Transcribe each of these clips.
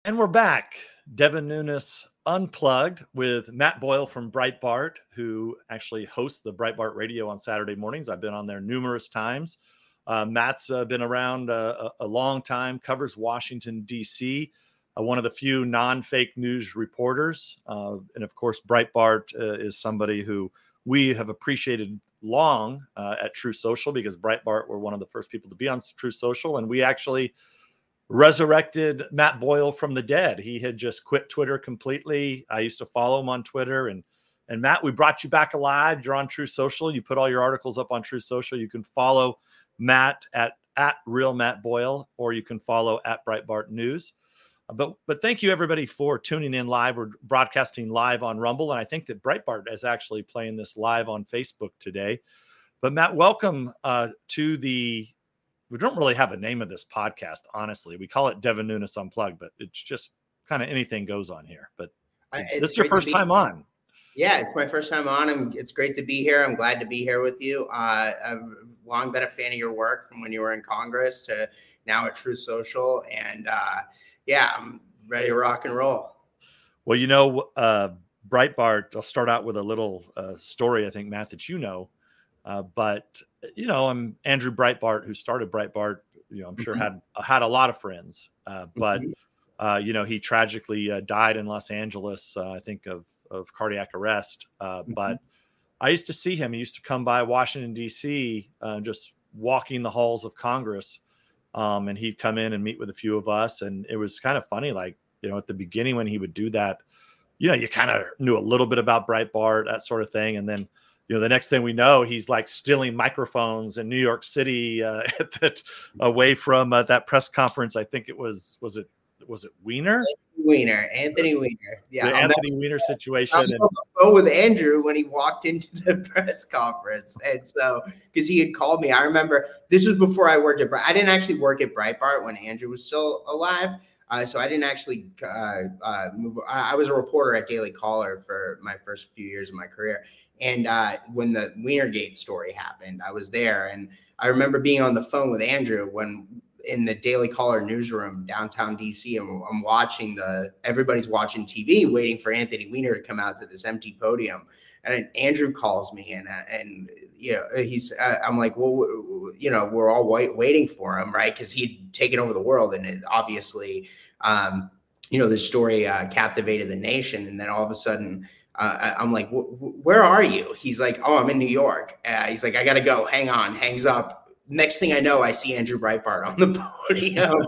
And we're back. Devin Nunes Unplugged with Matt Boyle from Breitbart, who actually hosts the Breitbart Radio on Saturday mornings. I've been on there numerous times. Matt's been around a long time, covers Washington, D.C., one of the few non-fake news reporters. And of course, Breitbart is somebody who we have appreciated long at Truth Social, because Breitbart were one of the first people to be on Truth Social. And we actually resurrected Matt Boyle from the dead. He had just quit Twitter completely. I used to follow him on Twitter. And Matt, we brought you back alive. You're on Truth Social. You put all your articles up on Truth Social. You can follow Matt at Real Matt Boyle, or you can follow at Breitbart News. But thank you, everybody, for tuning in live. We're broadcasting live on Rumble, and I think that Breitbart is actually playing this live on Facebook today. But Matt, welcome to the... We don't really have a name of this podcast, honestly. We call it Devin Nunes Unplugged, but it's just kind of anything goes on here. But this is your first time on. Yeah, it's my first time on. It's great to be here. I'm glad to be here with you. I've long been a fan of your work from when you were in Congress to now at Truth Social. And I'm ready to rock and roll. Well, Breitbart, I'll start out with a little story, I think, Matt, that you know. But I'm Andrew Breitbart, who started Breitbart. I'm sure had a lot of friends, but he tragically died in Los Angeles, I think of cardiac arrest. But I used to see him. He used to come by Washington, D.C., just walking the halls of Congress, and he'd come in and meet with a few of us. And it was kind of funny, at the beginning when he would do that, you kind of knew a little bit about Breitbart, that sort of thing, and then. The next thing we know, he's like stealing microphones in New York City away from that press conference. I think it was it Weiner? Anthony Weiner. Yeah, the Anthony Weiner situation. I was on the phone with Andrew when he walked into the press conference. And so, because he had called me, I remember this was before I worked at I didn't actually work at Breitbart when Andrew was still alive. So I didn't actually move. I was a reporter at Daily Caller for my first few years of my career. And when the Wienergate story happened, I was there. And I remember being on the phone with Andrew when in the Daily Caller newsroom downtown DC, and I'm watching everybody's watching TV, waiting for Anthony Weiner to come out to this empty podium. And Andrew calls me and I'm like, well, we're all waiting for him, right? Because he'd taken over the world, and it obviously, the story captivated the nation. And then all of a sudden, I'm like, where are you? He's like, oh, I'm in New York. He's like, I got to go. Hang on. Hangs up. Next thing I know, I see Andrew Breitbart on the podium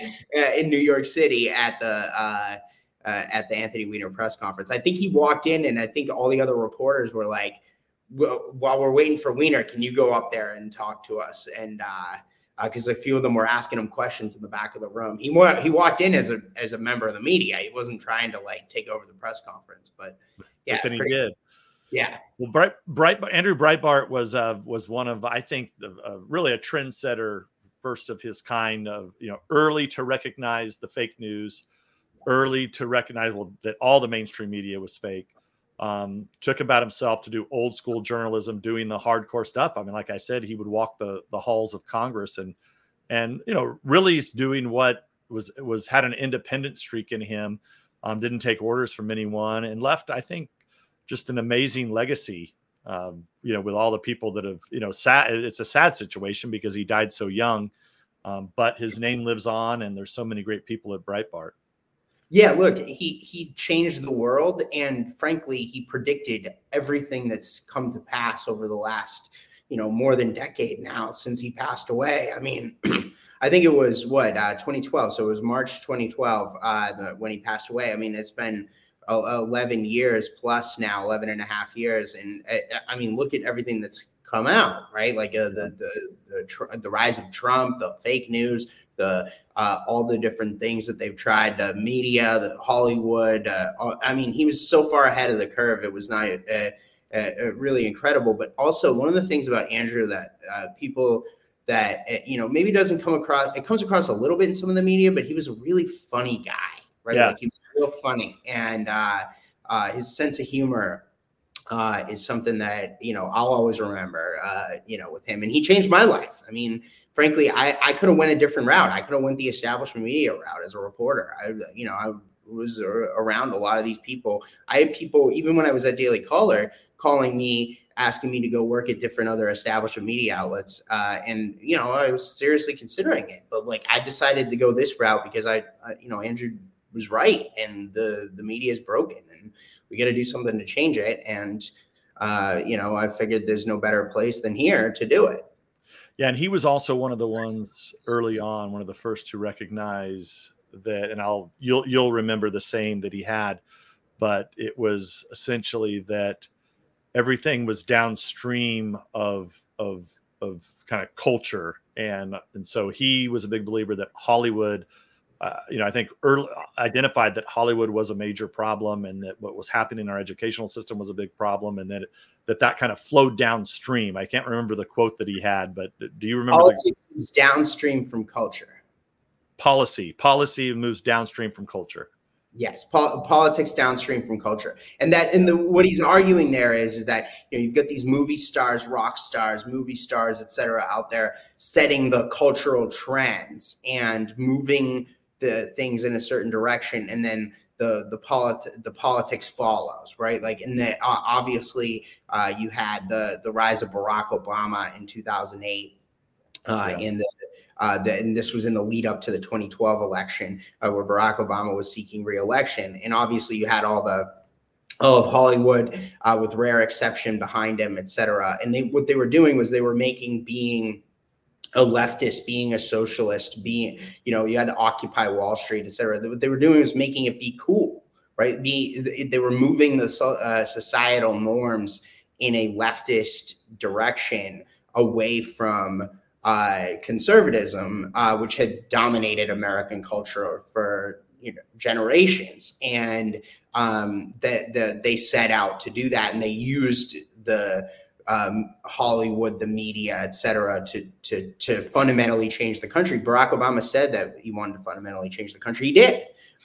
in New York City at the Anthony Weiner press conference. I think he walked in, and I think all the other reporters were like, well, while we're waiting for Weiner, can you go up there and talk to us? And because a few of them were asking him questions in the back of the room. He walked in as a member of the media. He wasn't trying to take over the press conference, but yeah, he did. Yeah. Well, Andrew Breitbart was one of, I think, really a trendsetter, first of his kind, of early to recognize the fake news, early to recognize that all the mainstream media was fake. Took about himself to do old school journalism, doing the hardcore stuff. I mean, like I said, he would walk the halls of Congress and really doing what had an independent streak in him. Didn't take orders from anyone, and left, I think, just an amazing legacy. With all the people that have, it's a sad situation because he died so young, but his name lives on, and there's so many great people at Breitbart. Yeah, look, he changed the world, and frankly, he predicted everything that's come to pass over the last, more than decade now since he passed away. I mean, I think it was 2012. So it was March 2012 when he passed away. I mean, it's been 11 years plus now, 11 and a half years. And I mean, look at everything that's come out, right? Like the rise of Trump, the fake news, all the different things that they've tried, the media, the Hollywood. I mean, he was so far ahead of the curve. It was not really incredible. But also one of the things about Andrew that people that, maybe doesn't come across, it comes across a little bit in some of the media, but he was a really funny guy, right? Yeah. Like he was real funny, and his sense of humor is something that, I'll always remember, with him. And he changed my life. I mean, frankly, I could have went a different route. I could have went the establishment media route as a reporter. I was around a lot of these people. I had people, even when I was at Daily Caller, calling me, asking me to go work at different other establishment media outlets. And I was seriously considering it, but like, I decided to go this route because Andrew was right, and the media is broken, and we got to do something to change it. And I figured there's no better place than here to do it. Yeah, and he was also one of the ones early on, one of the first to recognize that. And you'll remember the saying that he had, but it was essentially that everything was downstream of kind of culture, and so he was a big believer that Hollywood. I think early identified that Hollywood was a major problem, and that what was happening in our educational system was a big problem, and that kind of flowed downstream. I can't remember the quote that he had, but do you remember? Politics is downstream from culture. Policy moves downstream from culture. Yes, politics downstream from culture, and what he's arguing there is that you've got these movie stars, rock stars, movie stars, etc. out there setting the cultural trends and moving the things in a certain direction, and then the politics follows, right? Like, obviously you had the rise of Barack Obama in 2008, and this was in the lead up to the 2012 election, where Barack Obama was seeking re-election, and obviously you had all of Hollywood, with rare exception, behind him, etc. And what they were doing was they were making being a leftist, being a socialist, being, you had to Occupy Wall Street, etc. What they were doing was making it be cool, right? They were moving the societal norms in a leftist direction away from conservatism, which had dominated American culture for generations. And they set out to do that, and they used the Hollywood, the media, et cetera, to fundamentally change the country. Barack Obama said that he wanted to fundamentally change the country. He did.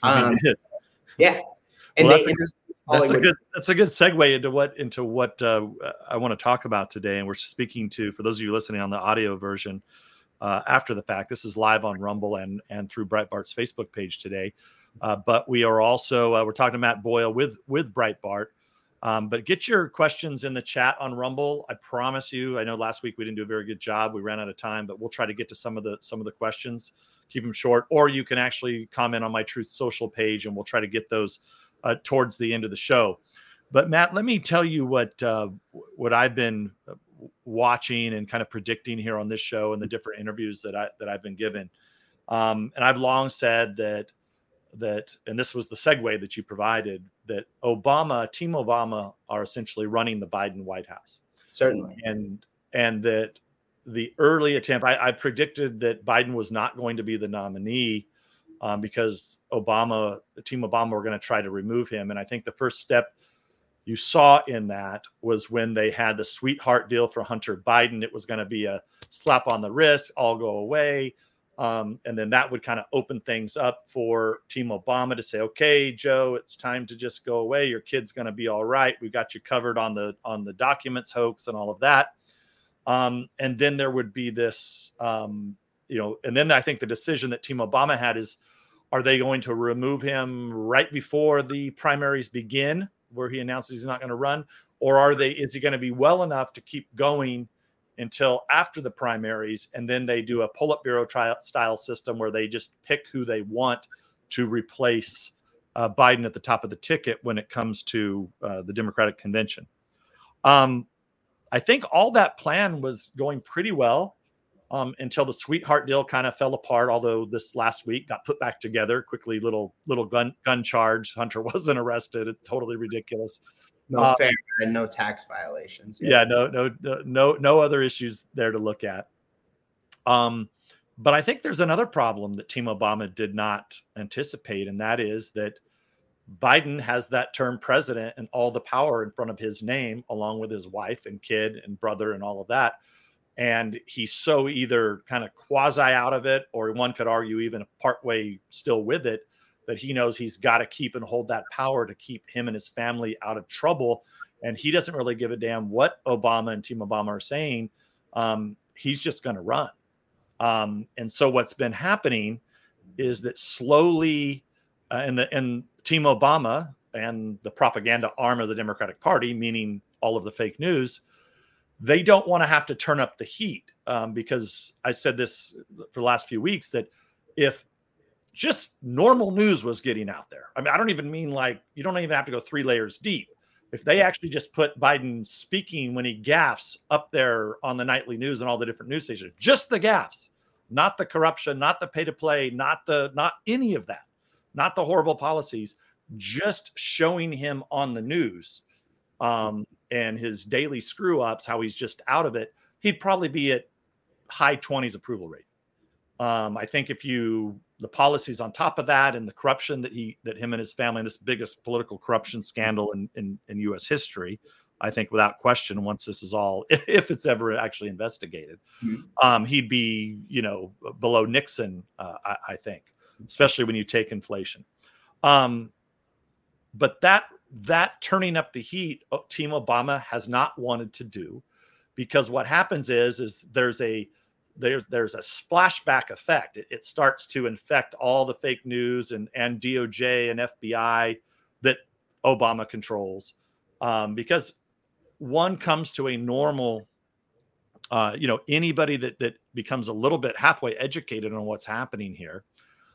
Yeah. And that's a good segue into what I want to talk about today. And we're speaking to, for those of you listening on the audio version, after the fact, this is live on Rumble and through Breitbart's Facebook page today. But we are also, we're talking to Matt Boyle with Breitbart. But get your questions in the chat on Rumble. I promise you, I know last week we didn't do a very good job. We ran out of time, but we'll try to get to some of the questions, keep them short, or you can actually comment on my Truth Social page, and we'll try to get those towards the end of the show. But Matt, let me tell you what I've been watching and kind of predicting here on this show and the different interviews that I've been given. And I've long said that, and this was the segue that you provided, that Team Obama are essentially running the Biden White House. Certainly. And that the early attempt, I predicted that Biden was not going to be the nominee because Team Obama were going to try to remove him. And I think the first step you saw in that was when they had the sweetheart deal for Hunter Biden. It was going to be a slap on the wrist, all go away. And then that would kind of open things up for Team Obama to say, okay, Joe, it's time to just go away. Your kid's going to be all right. We got you covered on the documents hoax and all of that. And then there would be this, and then I think the decision that Team Obama had is, are they going to remove him right before the primaries begin, where he announces he's not going to run? Or is he going to be well enough to keep going until after the primaries, and then they do a Politburo style system where they just pick who they want to replace Biden at the top of the ticket when it comes to the Democratic convention. I think all that plan was going pretty well until the sweetheart deal kind of fell apart, although this last week got put back together quickly. Little gun charge. Hunter wasn't arrested. It's totally ridiculous. No fair and no tax violations. Yeah, no other issues there to look at. But I think there's another problem that Team Obama did not anticipate, and that is that Biden has that term president and all the power in front of his name, along with his wife and kid and brother and all of that. And he's so either kind of quasi out of it, or one could argue even partway still with it, that he knows he's got to keep and hold that power to keep him and his family out of trouble. and he doesn't really give a damn what Obama and Team Obama are saying. He's just going to run. And so what's been happening is that slowly, and Team Obama and the propaganda arm of the Democratic Party, meaning all of the fake news, they don't want to have to turn up the heat, because I said this for the last few weeks, that if just normal news was getting out there, I mean, I don't even mean like, you don't even have to go 3 layers deep. If they actually just put Biden speaking when he gaffes up there on the nightly news and all the different news stations, just the gaffes, not the corruption, not the pay to play, not any of that, not the horrible policies, just showing him on the news, and his daily screw ups, how he's just out of it, he'd probably be at high 20s approval rate. I think if the policies on top of that and the corruption that him and his family, and this biggest political corruption scandal in U.S. history, I think without question, once this is all, if it's ever actually investigated, he'd be, below Nixon, I think, especially when you take inflation. But that turning up the heat, Team Obama has not wanted to do, because what happens is there's a splashback effect. It starts to infect all the fake news and DOJ and FBI that Obama controls, because one comes to a normal, anybody that becomes a little bit halfway educated on what's happening here,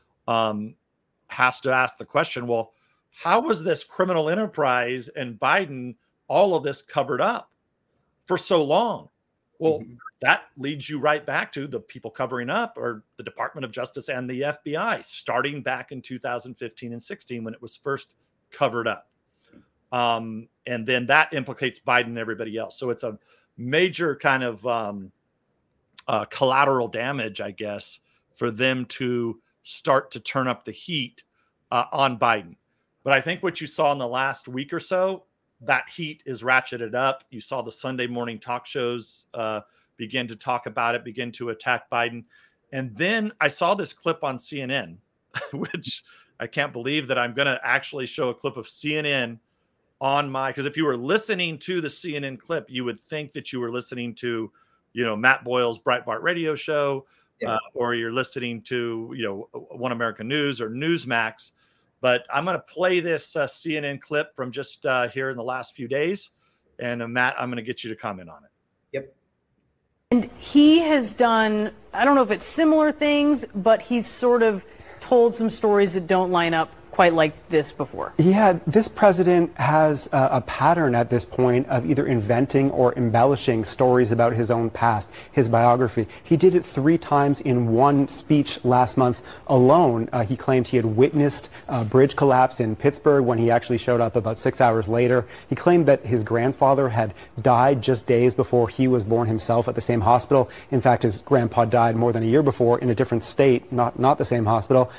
has to ask the question, well, how was this criminal enterprise and Biden, all of this covered up for so long? Well, that leads you right back to the people covering up or the Department of Justice and the FBI, starting back in 2015 and 16 when it was first covered up. And then that implicates Biden and everybody else. So it's a major kind of collateral damage, I guess, for them to start to turn up the heat on Biden. But I think what you saw in the last week or so, that heat is ratcheted up. You saw the Sunday morning talk shows begin to talk about it, begin to attack Biden. And then I saw this clip on CNN, which I can't believe that I'm going to actually show a clip of CNN on because if you were listening to the CNN clip, you would think that you were listening to, Matt Boyle's Breitbart radio show, or you're listening to, One American News or Newsmax. But I'm going to play this CNN clip from just here in the last few days. And Matt, I'm going to get you to comment on it. Yep. And he has done, I don't know if it's similar things, but he's sort of told some stories that don't line up quite like this before. Yeah, this president has a pattern at this point of either inventing or embellishing stories about his own past, his biography. He did it 3 times in one speech last month alone. He claimed he had witnessed a bridge collapse in Pittsburgh when he actually showed up about 6 hours later. He claimed that his grandfather had died just days before he was born himself at the same hospital. In fact, his grandpa died more than a year before in a different state, not the same hospital.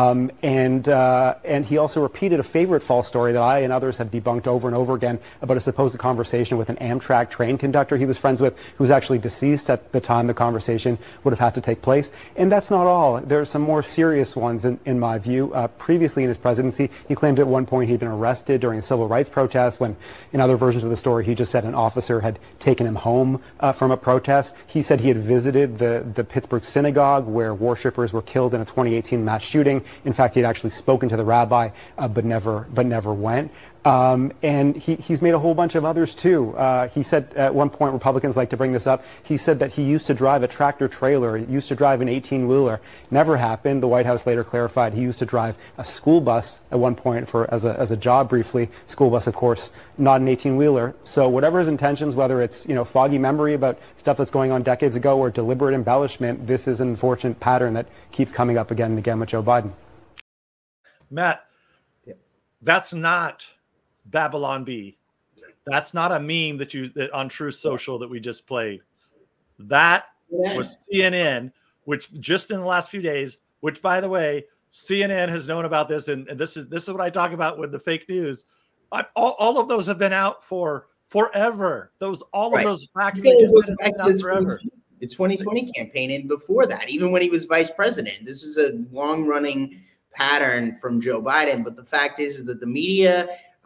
And he also repeated a favorite false story that I and others have debunked over and over again about a supposed conversation with an Amtrak train conductor he was friends with, who was actually deceased at the time the conversation would have had to take place. And that's not all. There are some more serious ones in my view. Previously in his presidency, he claimed at one point he'd been arrested during a civil rights protest when, in other versions of the story, he just said an officer had taken him home from a protest. He said he had visited the Pittsburgh synagogue where worshipers were killed in a 2018 mass shooting. In fact, he had actually spoken to the rabbi, but never went. And he's made a whole bunch of others too. He said at one point, Republicans like to bring this up, he said that he used to drive a tractor trailer, he used to drive an 18-wheeler. Never happened. The White House later clarified he used to drive a school bus at one point as a job briefly. School bus, of course, not an 18-wheeler. So whatever his intentions, whether it's foggy memory about stuff that's going on decades ago or deliberate embellishment, this is an unfortunate pattern that keeps coming up again and again with Joe Biden. Matt, that's not Babylon Bee. That's not a meme that on Truth Social that we just played. That was CNN, which just in the last few days, which by the way, CNN has known about this, and this is what I talk about with the fake news. All of those have been out for forever. All of those facts have been out forever. The 2020 campaign, and before that, even when he was vice president, this is a long-running pattern from Joe Biden. But the fact is that the media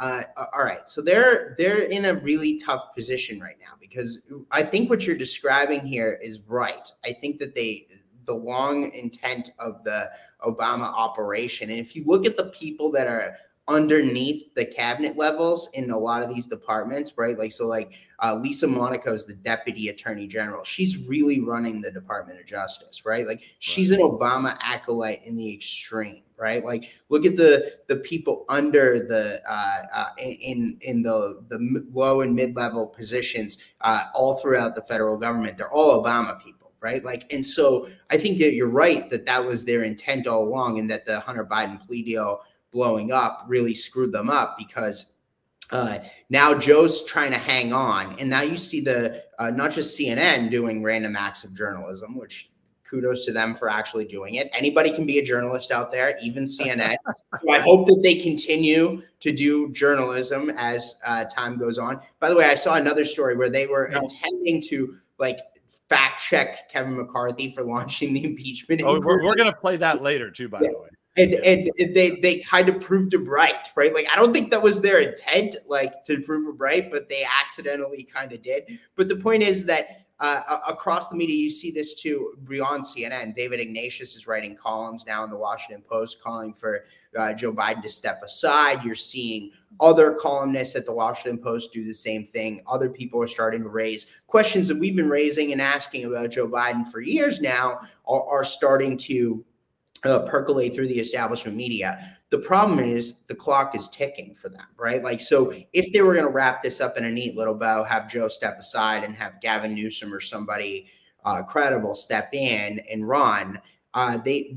All right, so they're in a really tough position right now, because I think what you're describing here is right. I think that the long intent of the Obama operation, and if you look at the people that are underneath the cabinet levels in a lot of these departments, right? Lisa Monaco is the deputy attorney general. She's really running the Department of Justice, right? She's an Obama acolyte in the extreme, right? Look at the people under the in the low and mid-level positions all throughout the federal government. They're all Obama people, right? And so I think that you're right that was their intent all along, and that the Hunter Biden plea deal blowing up really screwed them up, because now Joe's trying to hang on. And now you see the not just CNN doing random acts of journalism, which kudos to them for actually doing it. Anybody can be a journalist out there, even CNN. So I hope that they continue to do journalism as time goes on. By the way, I saw another story where they were intending to fact check Kevin McCarthy for launching the impeachment. Oh, we're going to play that later too, by the way. And they kind of proved him right? I don't think that was their intent, to prove him right, but they accidentally kind of did. But the point is that across the media, you see this too beyond CNN. David Ignatius is writing columns now in the Washington Post calling for Joe Biden to step aside. You're seeing other columnists at the Washington Post do the same thing. Other people are starting to raise questions that we've been raising and asking about Joe Biden for years now, are starting to percolate through the establishment media. The problem is the clock is ticking for them, right? So if they were going to wrap this up in a neat little bow, have Joe step aside and have Gavin Newsom or somebody credible step in and run, they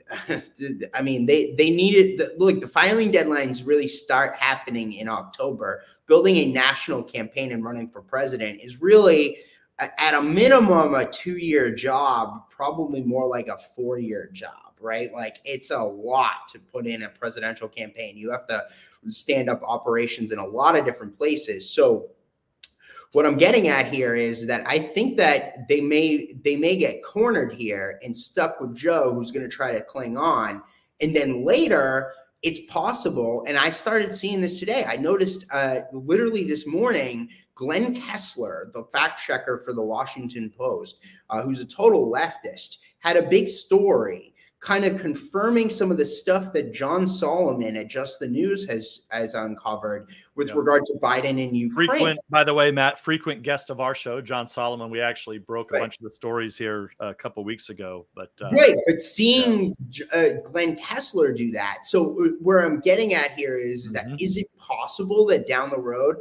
needed the filing deadlines really start happening in October. Building a national campaign and running for president is really at a minimum a 2-year job, probably more like a 4-year job. Right? It's a lot to put in a presidential campaign. You have to stand up operations in a lot of different places. So what I'm getting at here is that I think that they may get cornered here and stuck with Joe, who's going to try to cling on. And then later, it's possible, and I started seeing this today. I noticed literally this morning, Glenn Kessler, the fact checker for the Washington Post, who's a total leftist, had a big story kind of confirming some of the stuff that John Solomon at Just the News has uncovered with regard to Biden and Ukraine. By the way, Matt, frequent guest of our show, John Solomon. We actually broke a bunch of the stories here a couple of weeks ago. But seeing Glenn Kessler do that. So where I'm getting at here is that is it possible that down the road,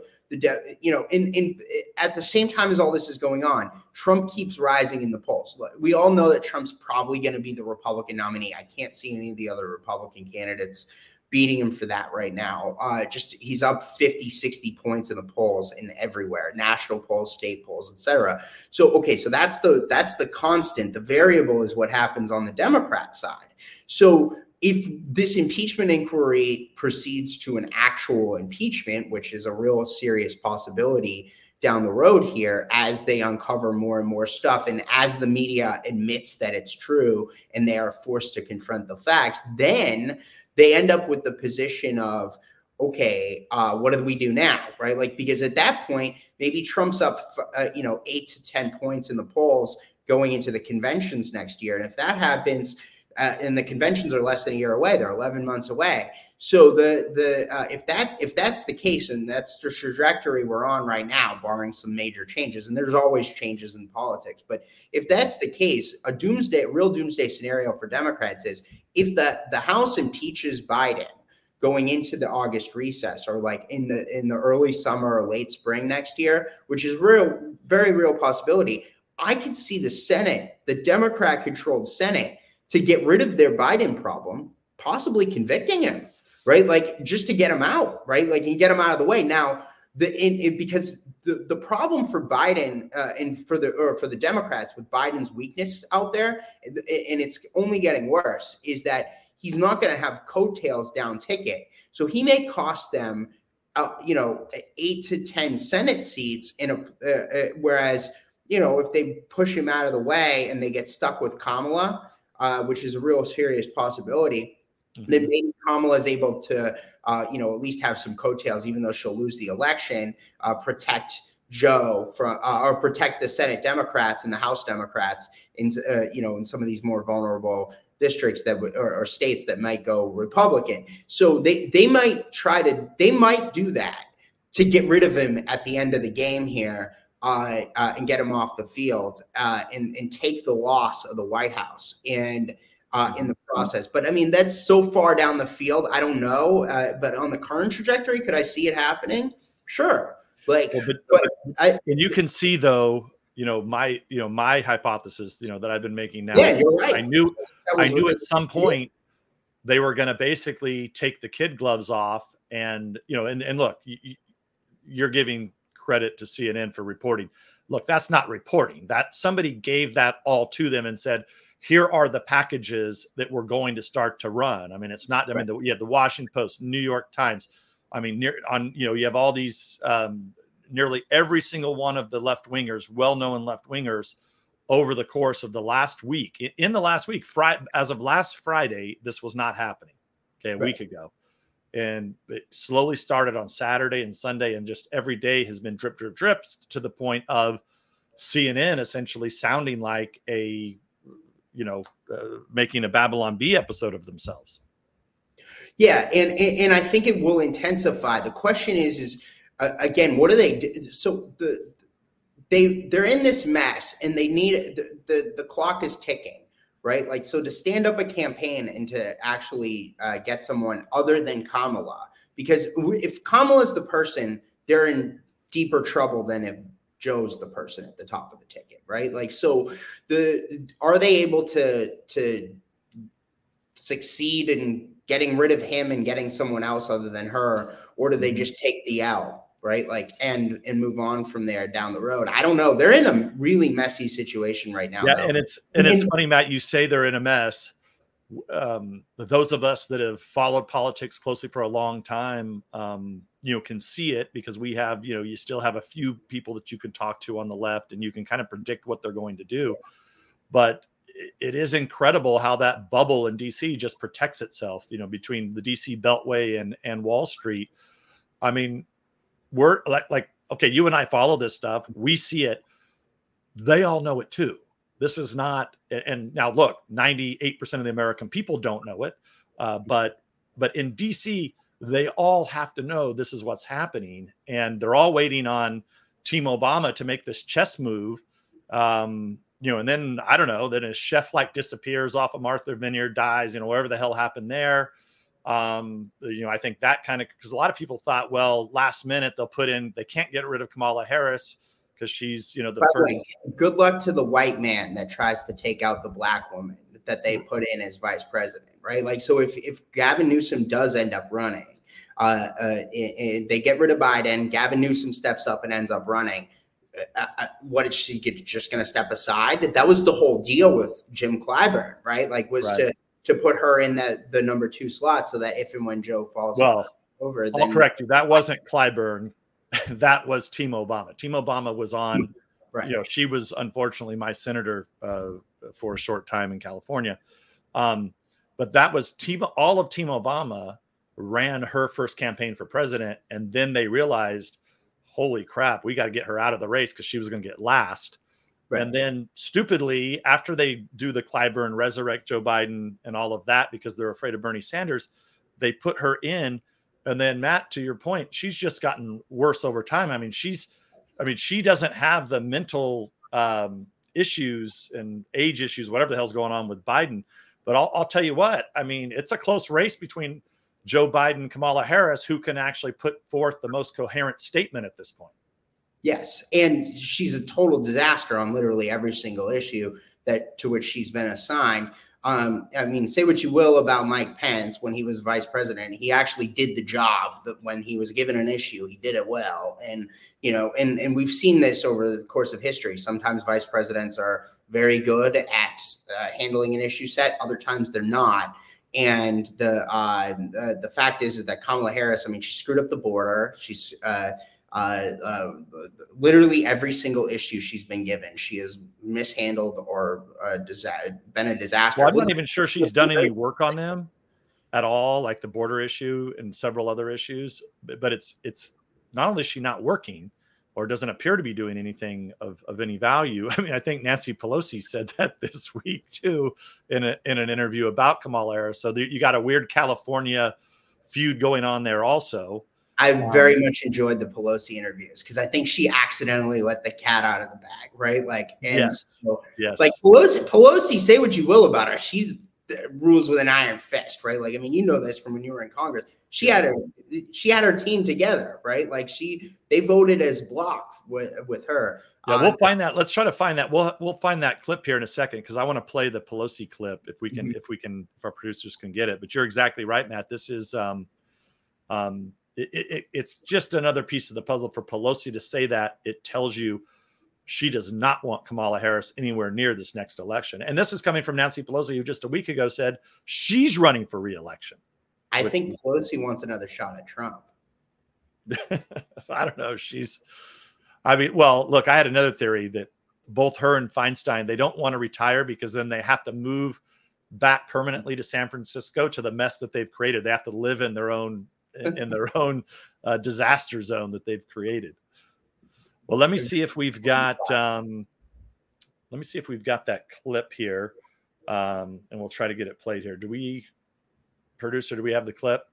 at the same time as all this is going on, Trump keeps rising in the polls. We all know that Trump's probably going to be the Republican nominee. I can't see any of the other Republican candidates beating him for that right now. He's up 50, 60 points in the polls in everywhere, national polls, state polls, etc. So that's the constant. The variable is what happens on the Democrat side. So if this impeachment inquiry proceeds to an actual impeachment, which is a real serious possibility down the road here, as they uncover more and more stuff, and as the media admits that it's true and they are forced to confront the facts, then they end up with the position of, what do we do now, right? Because at that point, maybe Trump's up, 8 to 10 points in the polls going into the conventions next year. And if that happens, and the conventions are less than a year away, they're 11 months away. So if that's the case, and that's the trajectory we're on right now, barring some major changes, and there's always changes in politics, but if that's the case, a real doomsday scenario for Democrats is if the House impeaches Biden going into the August recess, or in the early summer or late spring next year, which is very real possibility. I could see the Senate, the Democrat-controlled Senate, to get rid of their Biden problem, possibly convicting him, right? Just to get him out, right? And get him out of the way. Now, because the problem for Biden and for the Democrats with Biden's weakness out there, and it's only getting worse, is that he's not going to have coattails down ticket. So he may cost them, 8 to 10 Senate seats whereas, if they push him out of the way and they get stuck with Kamala, which is a real serious possibility, then maybe Kamala is able to, at least have some coattails, even though she'll lose the election, protect Joe from, or protect the Senate Democrats and the House Democrats in some of these more vulnerable districts that would, or states that might go Republican. So they might do that to get rid of him at the end of the game here, and get him off the field, and take the loss of the White House and in the process. But I mean, that's so far down the field. I don't know. But on the current trajectory, could I see it happening? Sure. And you can see though, my hypothesis, that I've been making now. Yeah, you're right. I knew at some point they were going to basically take the kid gloves off, and look, you're giving credit to CNN for reporting. Look, that's not reporting. That somebody gave that all to them and said, here are the packages that we're going to start to run. I mean, it's not, I mean, you have the Washington Post, New York Times. I mean, you have all these, nearly every single one of the left wingers, well-known left wingers, over the course of the last week. In the last week, as of last Friday, this was not happening. Okay, a week ago. And it slowly started on Saturday and Sunday, and just every day has been drips to the point of CNN essentially sounding like making a Babylon Bee episode of themselves. Yeah, and I think it will intensify. The question is again, what do they do? So they're in this mess, and they need the clock is ticking. Right. Like, so to stand up a campaign and to actually get someone other than Kamala, because if Kamala's the person, they're in deeper trouble than if Joe's the person at the top of the ticket. Right. Like, so are they able to succeed in getting rid of him and getting someone else other than her? Or do they just take the L? Right. Like, and move on from there down the road. I don't know. They're in a really messy situation right now. Yeah. Though. And it's funny, Matt, you say they're in a mess. Those of us that have followed politics closely for a long time, can see it, because we have, you still have a few people that you can talk to on the left, and you can kind of predict what they're going to do. But it is incredible how that bubble in DC just protects itself, between the DC Beltway and Wall Street. I mean, we're like, okay, you and I follow this stuff. We see it. They all know it too. This is not, and now look, 98% of the American people don't know it. But in DC, they all have to know this is what's happening. And they're all waiting on Team Obama to make this chess move. And then, I don't know, then his chef disappears off of Martha Vineyard, dies, whatever the hell happened there. I think that kind of, because a lot of people thought, well, last minute they can't get rid of Kamala Harris because she's, the first. Good luck to the white man that tries to take out the black woman that they put in as vice president, right? Like, so if Gavin Newsom does end up running, they get rid of Biden, Gavin Newsom steps up and ends up running. What is she just going to step aside? That was the whole deal with Jim Clyburn, right? Like, was right. to put her in the number 2 slot, so that if and when Joe falls over, I'll correct you. That wasn't Clyburn. That was Team Obama. Team Obama was on, right. She was unfortunately my senator for a short time in California. But that was all of Team Obama ran her first campaign for president. And then they realized, holy crap, we got to get her out of the race because she was going to get last. Right. And then stupidly, after they do the Clyburn, resurrect Joe Biden and all of that, because they're afraid of Bernie Sanders, they put her in. And then, Matt, to your point, she's just gotten worse over time. I mean, she doesn't have the mental issues and age issues, whatever the hell's going on with Biden. But I'll tell you what, I mean, it's a close race between Joe Biden, Kamala Harris, who can actually put forth the most coherent statement at this point. Yes. And she's a total disaster on literally every single issue to which she's been assigned. I mean, say what you will about Mike Pence when he was vice president, he actually did the job. That when he was given an issue, he did it well. And, and we've seen this over the course of history. Sometimes vice presidents are very good at handling an issue set. Other times they're not. And the fact is that Kamala Harris, I mean, she screwed up the border. She's literally every single issue she's been given, she has mishandled or been a disaster. Well, I'm not even sure she's done any work on them. at all, like the border issue and several other issues. But it's not only is she not working, or doesn't appear to be doing anything of any value. I mean, I think Nancy Pelosi said that this week too in an interview about Kamala Harris. So you got a weird California feud going on there also. I very much enjoyed the Pelosi interviews because I think she accidentally let the cat out of the bag, right? Like, and yes. so, yes. like Pelosi, say what you will about her, she's rules with an iron fist, right? Like, I mean, you know this from when you were in Congress. She had her team together, right? Like they voted as block with her. Yeah, we'll find that. Let's try to find that. We'll find that clip here in a second because I want to play the Pelosi clip if our producers can get it. But you're exactly right, Matt. This is it's just another piece of the puzzle for Pelosi to say that. It tells you she does not want Kamala Harris anywhere near this next election. And this is coming from Nancy Pelosi, who just a week ago said she's running for re-election. I think Pelosi wants another shot at Trump. I don't know. Look, I had another theory that both her and Feinstein, they don't want to retire because then they have to move back permanently to San Francisco to the mess that they've created. They have to live in their own disaster zone that they've created. Well, let me see if we've got that clip here, and we'll try to get it played here. Producer, do we have the clip?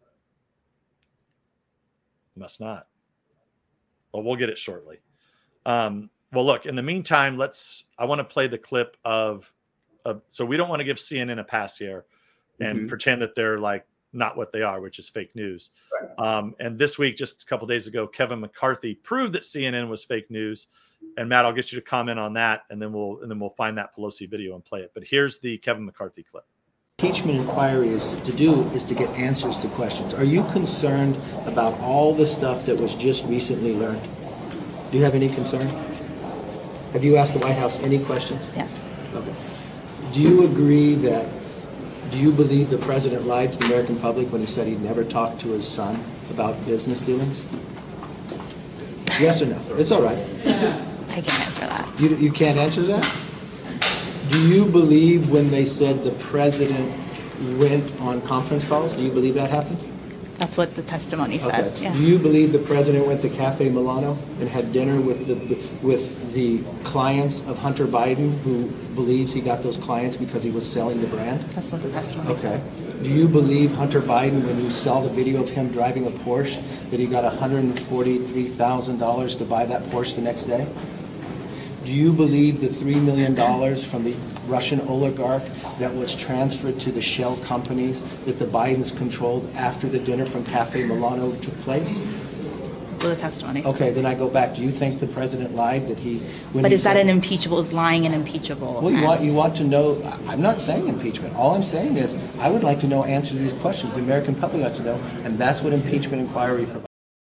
Must not. Well, we'll get it shortly. Well, look, in the meantime, I want to play the clip of so we don't want to give CNN a pass here and pretend that they're like not what they are, which is fake news. Right. And this week, just a couple of days ago, Kevin McCarthy proved that CNN was fake news. And Matt, I'll get you to comment on that, and then we'll find that Pelosi video and play it. But here's the Kevin McCarthy clip. Impeachment inquiry is to get answers to questions. Are you concerned about all the stuff that was just recently learned? Do you have any concern? Have you asked the White House any questions? Yes. Okay. Do you believe the president lied to the American public when he said he'd never talked to his son about business dealings? Yes or no? It's all right. I can't answer that. You can't answer that? Do you believe when they said the president went on conference calls? Do you believe that happened? That's what the testimony says. Okay. Yeah. Do you believe the president went to Cafe Milano and had dinner with the clients of Hunter Biden, who believes he got those clients because he was selling the brand? That's what the testimony says. Okay. Do you believe Hunter Biden, when you saw the video of him driving a Porsche, that he got $143,000 to buy that Porsche the next day? Do you believe the $3 million from the Russian oligarch that was transferred to the shell companies that the Bidens controlled after the dinner from Cafe Milano took place? So the testimony. Okay, then I go back. Do you think the president lied that he? But is that an impeachable? Is lying an impeachable? Well, you want to know. I'm not saying impeachment. All I'm saying is I would like to know answers to these questions. The American public like to know, and that's what impeachment inquiry provides.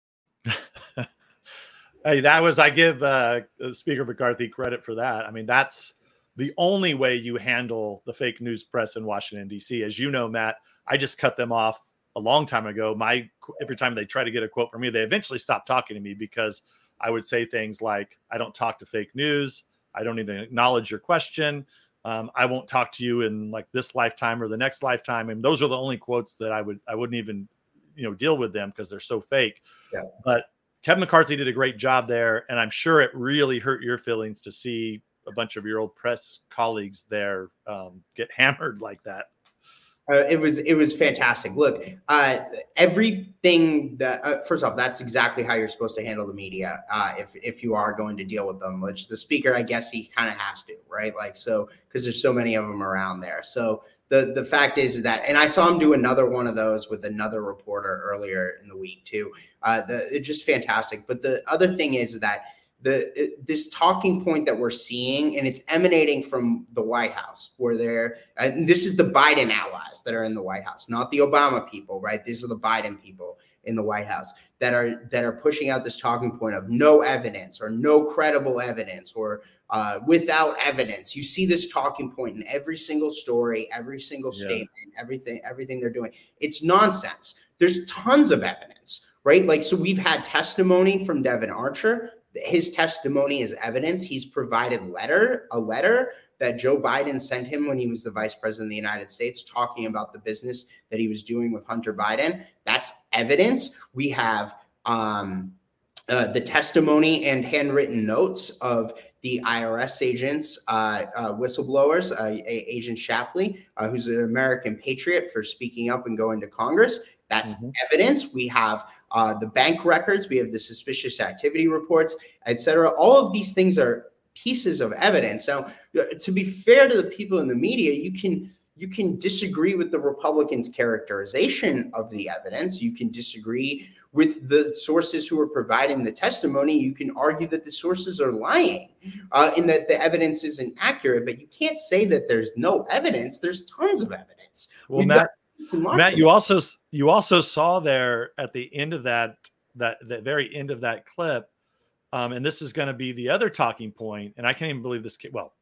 Hey, I give Speaker McCarthy credit for that. I mean, that's the only way you handle the fake news press in Washington, D.C. As you know, Matt, I just cut them off a long time ago. Every time they try to get a quote from me, they eventually stopped talking to me because I would say things like, I don't talk to fake news. I don't even acknowledge your question. I won't talk to you in like this lifetime or the next lifetime. And those are the only quotes that I wouldn't even, deal with them because they're so fake. Yeah. But Kevin McCarthy did a great job there. And I'm sure it really hurt your feelings to see a bunch of your old press colleagues there get hammered like that. It was fantastic. Look, everything that first off, that's exactly how you're supposed to handle the media. If you are going to deal with them, which the speaker, I guess he kind of has to, right? Like, so, because there's so many of them around there. So the fact is that, and I saw him do another one of those with another reporter earlier in the week too. It's just fantastic. But the other thing is that this talking point that we're seeing, and it's emanating from the White House, where this is the Biden allies that are in the White House, not the Obama people, right? These are the Biden people in the White House that are pushing out this talking point of no evidence or no credible evidence or without evidence. You see this talking point in every single story, every single statement, everything they're doing. It's nonsense. There's tons of evidence, right? Like, so we've had testimony from Devin Archer his testimony is evidence. He's provided a letter that Joe Biden sent him when he was the vice president of the United States, talking about the business that he was doing with Hunter Biden. That's evidence. We have the testimony and handwritten notes of the IRS agents, whistleblowers, Agent Shapley, who's an American patriot, for speaking up and going to Congress. That's evidence. We have the bank records. We have the suspicious activity reports, et cetera. All of these things are pieces of evidence. Now, to be fair to the people in the media, you can disagree with the Republicans' characterization of the evidence. You can disagree with the sources who are providing the testimony. You can argue that the sources are lying and that the evidence isn't accurate, but you can't say that there's no evidence. There's tons of evidence. Well, Matt, you also saw there at the end of the very end of that clip, and this is going to be the other talking point, and I can't even believe this.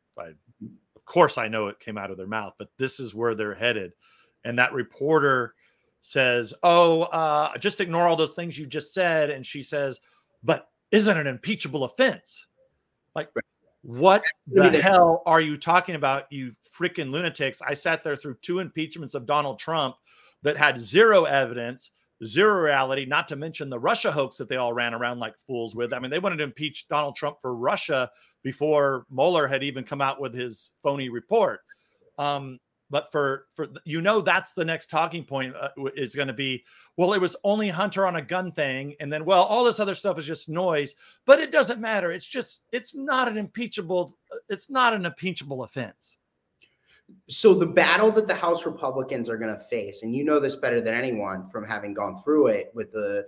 Of course I know it came out of their mouth, but this is where they're headed. And that reporter says, just ignore all those things you just said. And she says, but isn't it an impeachable offense? Like, what the hell are you talking about, you freaking lunatics? I sat there through 2 impeachments of Donald Trump that had zero evidence, zero reality, not to mention the Russia hoax that they all ran around like fools with. I mean, they wanted to impeach Donald Trump for Russia before Mueller had even come out with his phony report. But for that's the next talking point is going to be, well, it was only Hunter on a gun thing. And then, well, all this other stuff is just noise, but it doesn't matter. It's not an impeachable offense. So the battle that the House Republicans are going to face, and you know this better than anyone from having gone through it with the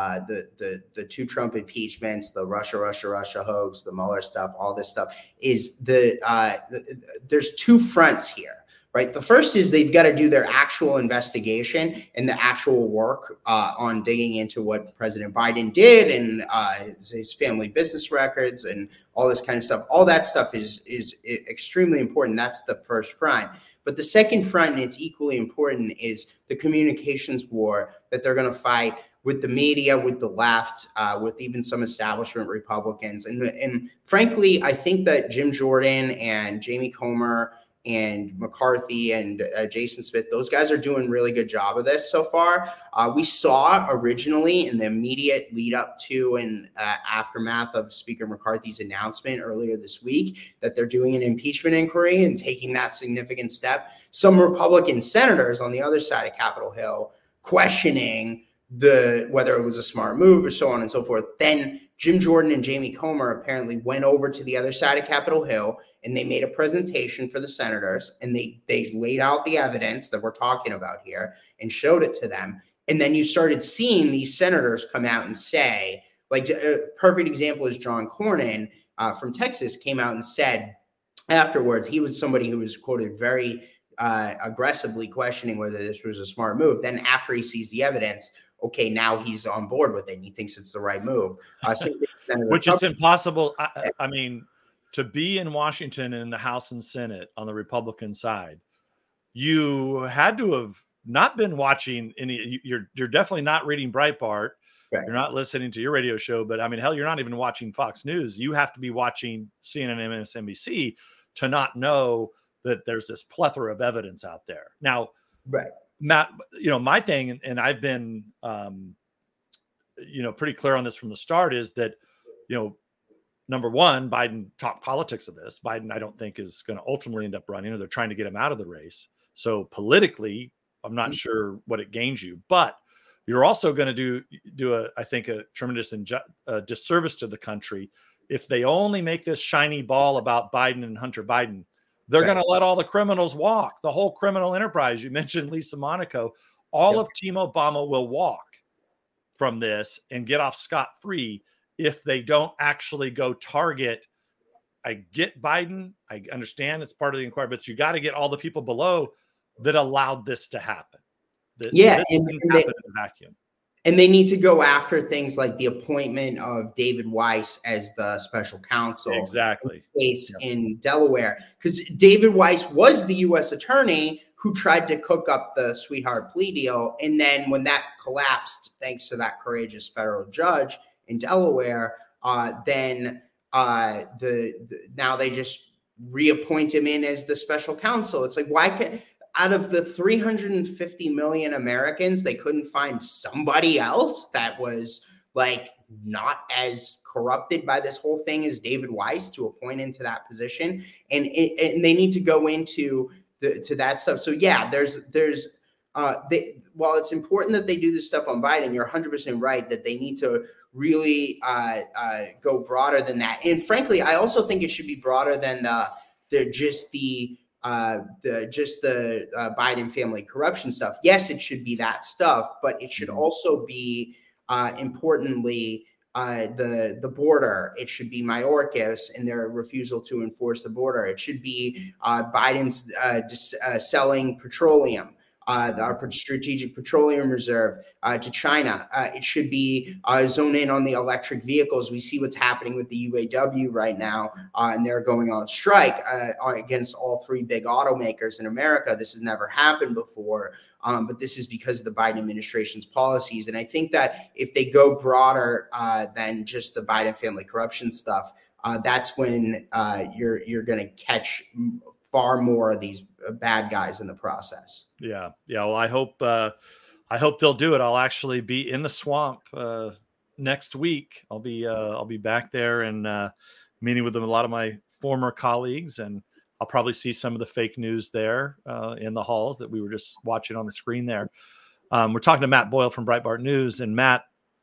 2 Trump impeachments, the Russia hoax, the Mueller stuff, all this stuff, is there's 2 fronts here, right? The first is they've got to do their actual investigation and the actual work on digging into what President Biden did and his family business records and all this kind of stuff. All that stuff is extremely important. That's the first front. But the second front, and it's equally important, is the communications war that they're going to fight with the media, with the left, with even some establishment Republicans. And frankly, I think that Jim Jordan and Jamie Comer and McCarthy and Jason Smith, those guys are doing a really good job of this so far. We saw originally in the immediate lead up to and aftermath of Speaker McCarthy's announcement earlier this week that they're doing an impeachment inquiry and taking that significant step. Some Republican senators on the other side of Capitol Hill questioning whether it was a smart move or so on and so forth. Then Jim Jordan and Jamie Comer apparently went over to the other side of Capitol Hill and they made a presentation for the senators and they laid out the evidence that we're talking about here and showed it to them. And then you started seeing these senators come out and say, like a perfect example is John Cornyn from Texas came out and said afterwards, he was somebody who was quoted very aggressively questioning whether this was a smart move. Then after he sees the evidence, okay, now he's on board with it and he thinks it's the right move. Which is impossible. I mean, to be in Washington in the House and Senate on the Republican side, you had to have not been watching any. You're definitely not reading Breitbart. Right. You're not listening to your radio show, but I mean, hell, you're not even watching Fox News. You have to be watching CNN and MSNBC to not know that there's this plethora of evidence out there. Now, right. Matt, my thing, and I've been, pretty clear on this from the start, is that, number one, Biden talked politics of this. Biden, I don't think, is going to ultimately end up running, or they're trying to get him out of the race. So politically, I'm not sure what it gains you, but you're also going to do a tremendous disservice to the country if they only make this shiny ball about Biden and Hunter Biden. They're going to let all the criminals walk. The whole criminal enterprise. You mentioned Lisa Monaco. All of Team Obama will walk from this and get off scot-free if they don't actually go target. I get Biden. I understand it's part of the inquiry, but you got to get all the people below that allowed this to happen. This didn't happen in a vacuum. And they need to go after things like the appointment of David Weiss as the special counsel. Exactly. In Delaware. Because David Weiss was the U.S. attorney who tried to cook up the sweetheart plea deal. And then when that collapsed, thanks to that courageous federal judge in Delaware, then now they just reappoint him in as the special counsel. It's like, why can, out of the 350 million Americans, they couldn't find somebody else that was like not as corrupted by this whole thing as David Weiss to appoint into that position. And they need to go into to that stuff. So yeah, while it's important that they do this stuff on Biden, you're 100% right that they need to really go broader than that. And frankly, I also think it should be broader than the Biden family corruption stuff. Yes, it should be that stuff, but it should also be importantly the border. It should be Mayorkas and their refusal to enforce the border. It should be Biden's selling petroleum, our strategic petroleum reserve to China. It should be zone in on the electric vehicles. We see what's happening with the UAW right now, and they're going on strike against all three big automakers in America. This has never happened before, but this is because of the Biden administration's policies. And I think that if they go broader than just the Biden family corruption stuff, that's when you're going to catch far more of these bad guys in the process. Yeah. Well, I hope they'll do it. I'll actually be in the swamp next week. I'll be back there and meeting with a lot of my former colleagues, and I'll probably see some of the fake news there in the halls that we were just watching on the screen there. We're talking to Matt Boyle from Breitbart News, and Matt,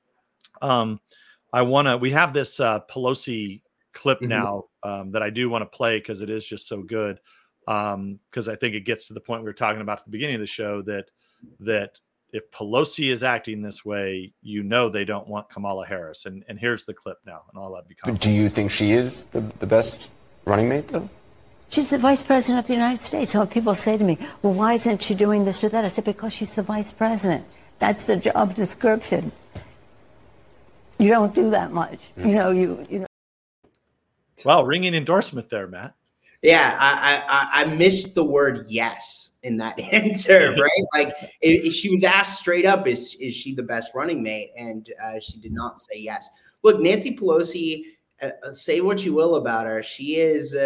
we have this Pelosi clip now that I do want to play because it is just so good. Because I think it gets to the point we were talking about at the beginning of the show that if Pelosi is acting this way, they don't want Kamala Harris. And here's the clip now, and I'll let you comment. Do you think she is the best running mate, though? She's the vice president of the United States. So when people say to me, well, why isn't she doing this or that? I said, because she's the vice president. That's the job description. You don't do that much. You know. Wow, ringing endorsement there, Matt. Yeah, I missed the word yes in that answer, right? Like if she was asked straight up, is she the best running mate? And she did not say yes. Look, Nancy Pelosi, say what you will about her. She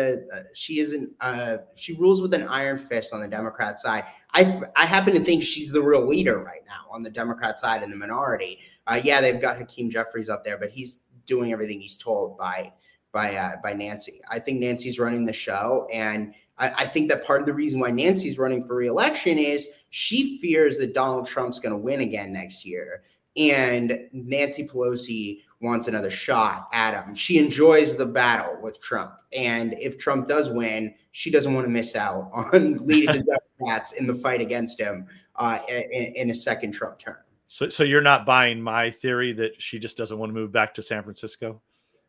rules with an iron fist on the Democrat side. I happen to think she's the real leader right now on the Democrat side in the minority. Yeah, they've got Hakeem Jeffries up there, but he's doing everything he's told by Nancy. I think Nancy's running the show. And I think that part of the reason why Nancy's running for re-election is she fears that Donald Trump's going to win again next year. And Nancy Pelosi wants another shot at him. She enjoys the battle with Trump. And if Trump does win, she doesn't want to miss out on leading the Democrats in the fight against him in a second Trump term. So you're not buying my theory that she just doesn't want to move back to San Francisco?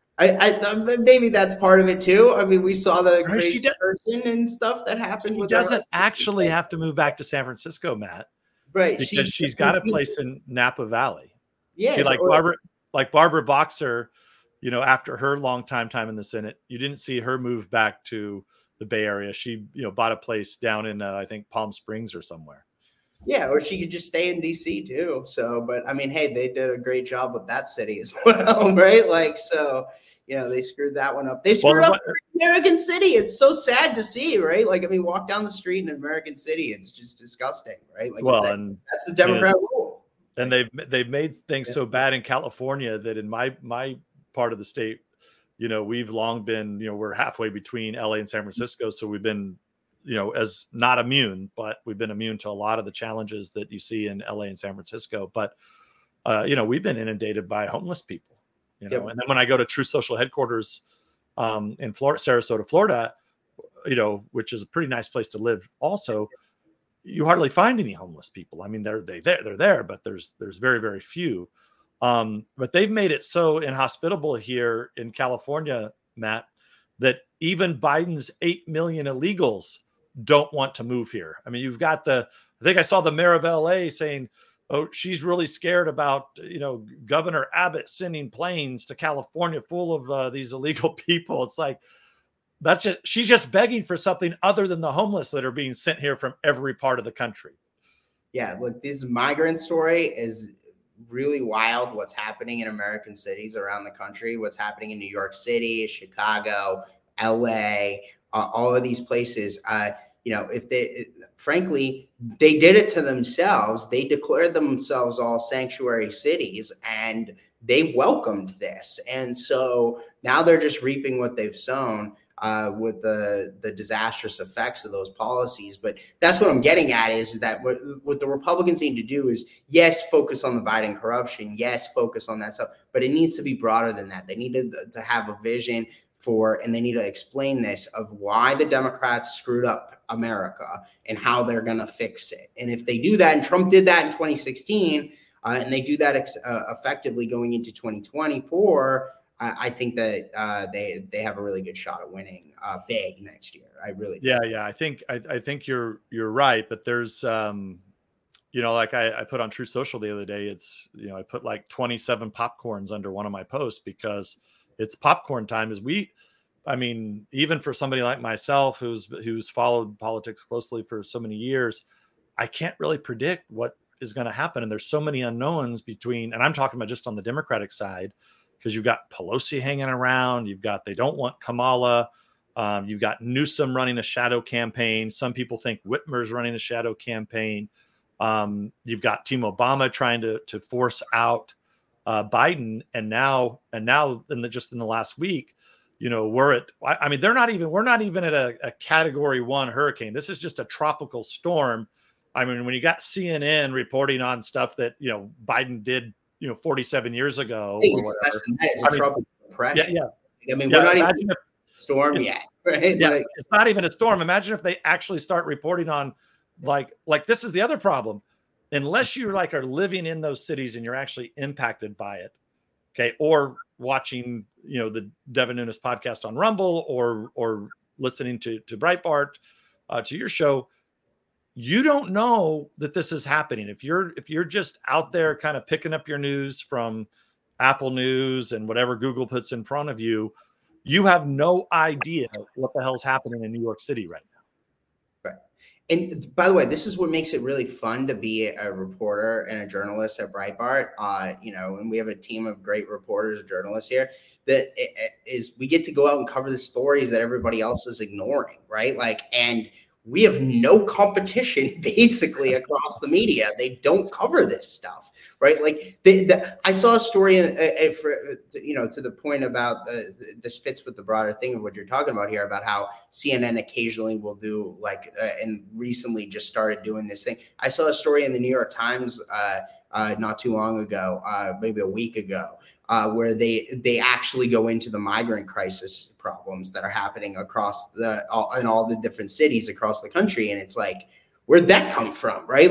I maybe that's part of it too. I mean, we saw the crazy person and stuff that happened. She doesn't actually have to move back to San Francisco, Matt. Right. Because she's got a place in Napa Valley. Yeah. She Barbara Boxer, after her long time in the Senate, you didn't see her move back to the Bay Area. She, bought a place down in, I think, Palm Springs or somewhere. Yeah, or she could just stay in DC too. So, but I mean, hey, they did a great job with that city as well, right? Like, so, they screwed that one up. They screwed up American City. It's so sad to see, right? Like, I mean, walk down the street in American City, it's just disgusting, right? Like, that's the Democrat rule. And they've made things so bad in California that in my part of the state, we've long been, we're halfway between LA and San Francisco, so we've been, as not immune, but we've been immune to a lot of the challenges that you see in LA and San Francisco. But, we've been inundated by homeless people, And then when I go to True Social headquarters in Sarasota, Florida, which is a pretty nice place to live also, you hardly find any homeless people. I mean, they're there, but there's very, very few. But they've made it so inhospitable here in California, Matt, that even Biden's 8 million illegals don't want to move here. I mean, you've got I think I saw the mayor of LA saying, oh, she's really scared about, Governor Abbott sending planes to California full of these illegal people. It's like, she's just begging for something other than the homeless that are being sent here from every part of the country. Yeah, look, this migrant story is really wild what's happening in American cities around the country, what's happening in New York City, Chicago, LA, all of these places. If frankly, they did it to themselves. They declared themselves all sanctuary cities and they welcomed this. And so now they're just reaping what they've sown with the disastrous effects of those policies. But that's what I'm getting at is that what the Republicans need to do is, yes, focus on the Biden corruption. Yes, focus on that stuff. But it needs to be broader than that. They need to have a vision and they need to explain this of why the Democrats screwed up America and how they're going to fix it. And if they do that, and Trump did that in 2016, and they do that effectively going into 2024, I think that they have a really good shot at winning big next year. I really do. Yeah. I think you're right, but there's like I put on True Social the other day. It's I put like 27 popcorns under one of my posts because it's popcorn time. Even for somebody like myself who's followed politics closely for so many years, I can't really predict what is going to happen. And there's so many unknowns and I'm talking about just on the Democratic side, because you've got Pelosi hanging around. They don't want Kamala. You've got Newsom running a shadow campaign. Some people think Whitmer's running a shadow campaign. You've got Team Obama trying to force out Biden. And now just in the last week, we're not even at a category 1 hurricane. This is just a tropical storm. When you got CNN reporting on stuff that, Biden did, 47 years ago or whatever. It's a tropical depression. Yeah. We're not even a storm yet, right? Yeah, it's not even a storm. Imagine if they actually start reporting on like this is the other problem. Unless you are living in those cities and you're actually impacted by it. Okay. Or watching, the Devin Nunes podcast on Rumble or listening to Breitbart, to your show, you don't know that this is happening. If you're just out there kind of picking up your news from Apple News and whatever Google puts in front of you, you have no idea what the hell's happening in New York City right now. Right. And by the way, this is what makes it really fun to be a reporter and a journalist at Breitbart. And we have a team of great reporters and journalists here that is we get to go out and cover the stories that everybody else is ignoring, right? And we have no competition basically across the media. They don't cover this stuff, right? I saw a story to the point about this fits with the broader thing of what you're talking about here about how CNN occasionally will do and recently just started doing this thing. I saw a story in the New York Times not too long ago, maybe a week ago, where they actually go into the migrant crisis problems that are happening across in all the different cities across the country. And it's like, where'd that come from? Right.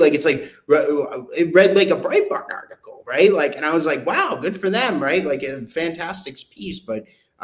It read like a Breitbart article, right? And I was like, wow, good for them. Right. A fantastic piece, but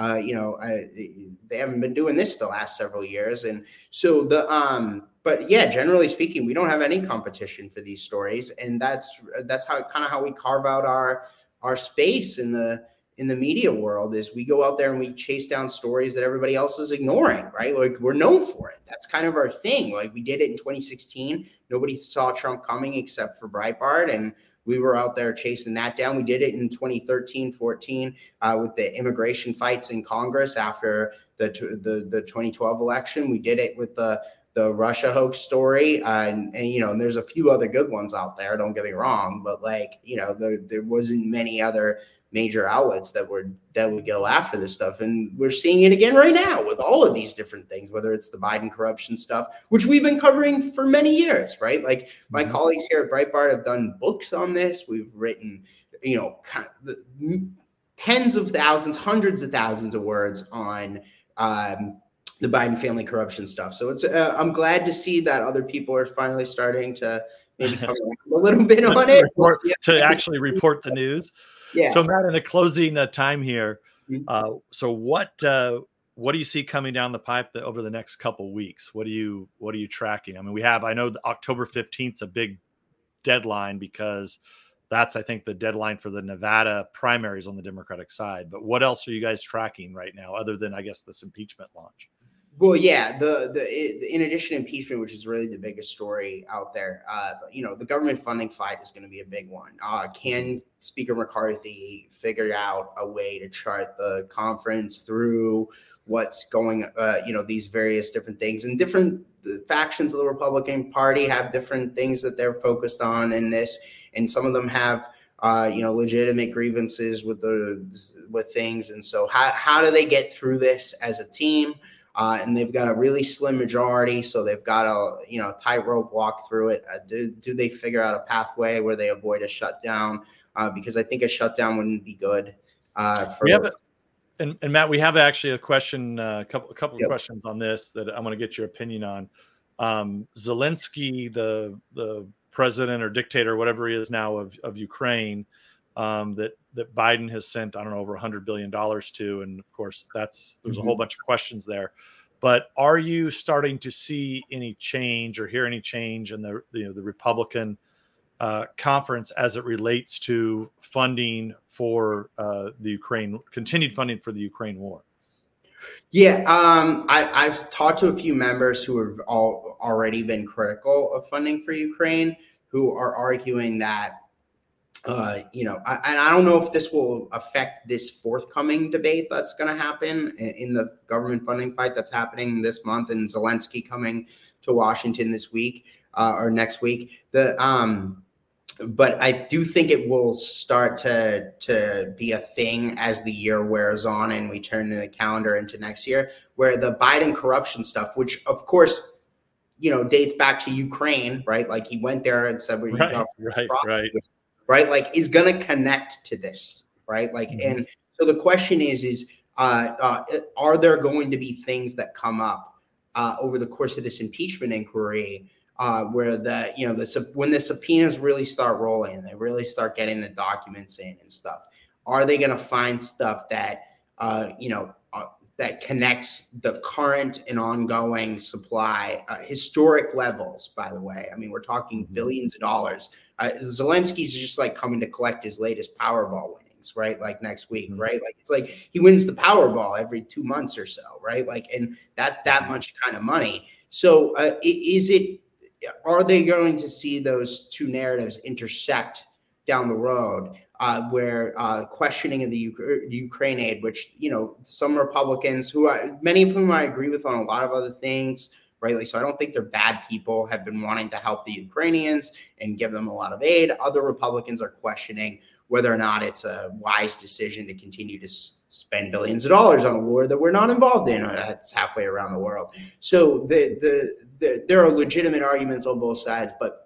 they haven't been doing this the last several years. And so but yeah, generally speaking, we don't have any competition for these stories. And that's how we carve out our space in the media world is we go out there and we chase down stories that everybody else is ignoring, right? We're known for it. That's kind of our thing. We did it in 2016. Nobody saw Trump coming except for Breitbart. And we were out there chasing that down. We did it in 2013, 14 with the immigration fights in Congress after the 2012 election. We did it with the Russia hoax story. And there's a few other good ones out there. Don't get me wrong. But there wasn't many other major outlets that would go after this stuff. And we're seeing it again right now with all of these different things, whether it's the Biden corruption stuff, which we've been covering for many years, right? My colleagues here at Breitbart have done books on this. We've written, tens of thousands, hundreds of thousands of words on the Biden family corruption stuff. So it's I'm glad to see that other people are finally starting to maybe cover a little bit on it. To actually report the news. Yeah. So Matt, in the closing time here, so what do you see coming down the pipe over the next couple weeks? What are you tracking? I know October 15th is a big deadline because that's, I think, the deadline for the Nevada primaries on the Democratic side. But what else are you guys tracking right now other than, I guess, this impeachment launch? Well, yeah, in addition to impeachment, which is really the biggest story out there, the government funding fight is going to be a big one. Can Speaker McCarthy figure out a way to chart the conference through what's going, these various different things, and different factions of the Republican Party have different things that they're focused on in this, and some of them have legitimate grievances with things, and so how do they get through this as a team? And they've got a really slim majority, so they've got a tightrope walk through it. Do they figure out a pathway where they avoid a shutdown? Because I think a shutdown wouldn't be good. And Matt, we have actually a question, a couple of questions on this that I want to get your opinion on. Zelensky, the president or dictator, whatever he is now of Ukraine, that Biden has sent, I don't know, over $100 billion to. And of course, there's a whole bunch of questions there. But are you starting to see any change or hear any change in the Republican conference as it relates to funding for the Ukraine, continued funding for the Ukraine war? Yeah, I've talked to a few members who have already been critical of funding for Ukraine, who are arguing that, and I don't know if this will affect this forthcoming debate that's going to happen in the government funding fight that's happening this month, and Zelensky coming to Washington this week or next week. But I do think it will start to be a thing as the year wears on and we turn the calendar into next year, where the Biden corruption stuff, which of course, dates back to Ukraine, right? Like he went there and said, right, like is going to connect to this, right? Like, and so the question is are there going to be things that come up over the course of this impeachment inquiry where when the subpoenas really start rolling and they really start getting the documents in and stuff, are they going to find stuff that, that connects the current and ongoing supply, historic levels, by the way? I mean, we're talking billions of dollars. Zelensky's just like coming to collect his latest Powerball winnings, right? Like next week, right? Like it's like he wins the Powerball every 2 months or so, right? Like, and that much kind of money. So are they going to see those two narratives intersect down the road, where questioning of the Ukraine aid, which, some Republicans many of whom I agree with on a lot of other things, right? Like, so I don't think they're bad people, have been wanting to help the Ukrainians and give them a lot of aid. Other Republicans are questioning whether or not it's a wise decision to continue to spend billions of dollars on a war that we're not involved in. That's halfway around the world. So there are legitimate arguments on both sides, but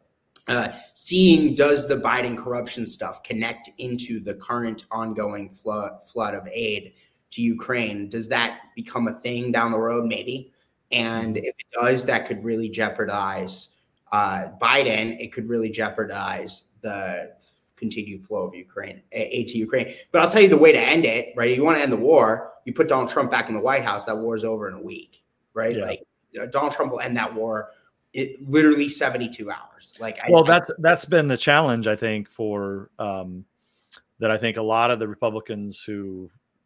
seeing does the Biden corruption stuff connect into the current ongoing flood of aid to Ukraine? Does that become a thing down the road? Maybe. And if it does, that could really jeopardize Biden. It could really jeopardize the continued flow of aid to Ukraine. But I'll tell you the way to end it, right? If you want to end the war, you put Donald Trump back in the White House. That war is over in a week, right? Yeah. Like Donald Trump will end that war literally 72 hours. That's been the challenge, I think, for that. I think a lot of the Republicans who,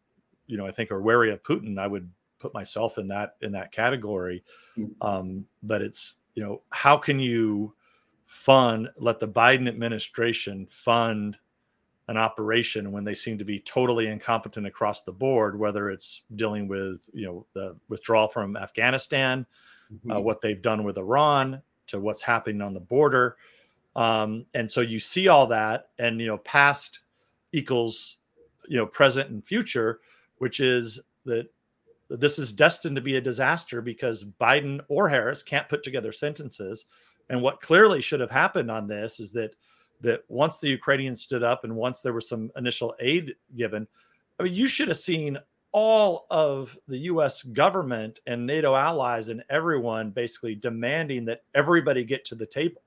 I think are wary of Putin, I would put myself in that category. But it's, how can you let the Biden administration fund an operation when they seem to be totally incompetent across the board, whether it's dealing with, the withdrawal from Afghanistan, what they've done with Iran, to what's happening on the border. And so you see all that, and, past equals, present and future, which is that this is destined to be a disaster because Biden or Harris can't put together sentences. And what clearly should have happened on this is that once the Ukrainians stood up and once there was some initial aid given, I mean, you should have seen all of the U.S. government and NATO allies and everyone basically demanding that everybody get to the table,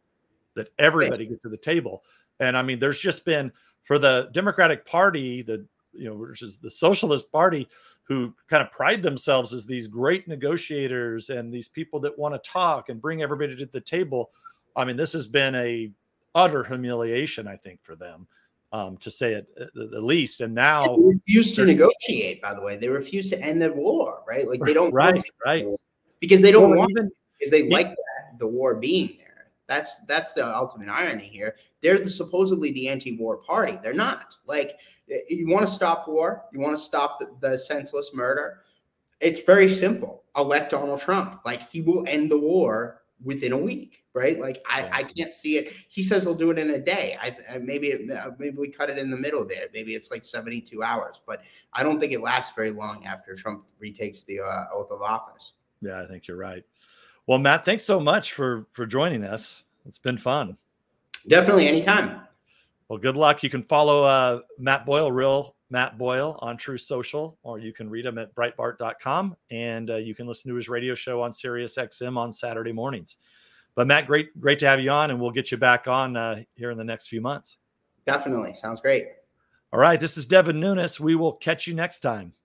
And I mean, there's just been, for the Democratic Party, which is the Socialist Party, who kind of pride themselves as these great negotiators and these people that want to talk and bring everybody to the table. I mean, this has been a utter humiliation, I think, for them, to say it the least. And now they refuse to negotiate, by the way. They refuse to end the war, right? Like they don't. Right. because they don't Well, want even- it, because they like the war being there. That's the ultimate irony here. They're supposedly the anti-war party. They're not. Like, you want to stop war, you want to stop the senseless murder. It's very simple. Elect Donald Trump. Like, he will end the war within a week, right? Like, I can't see it. He says he'll do it in a day. Maybe we cut it in the middle there. Maybe it's like 72 hours, but I don't think it lasts very long after Trump retakes the oath of office. Yeah, I think you're right. Well, Matt, thanks so much for joining us. It's been fun. Definitely, anytime. Well, good luck. You can follow Matt Boyle, Real Matt Boyle, on True Social, or you can read him at Breitbart.com, and you can listen to his radio show on Sirius XM on Saturday mornings. But Matt, great to have you on, and we'll get you back on here in the next few months. Definitely. Sounds great. All right, this is Devin Nunes. We will catch you next time.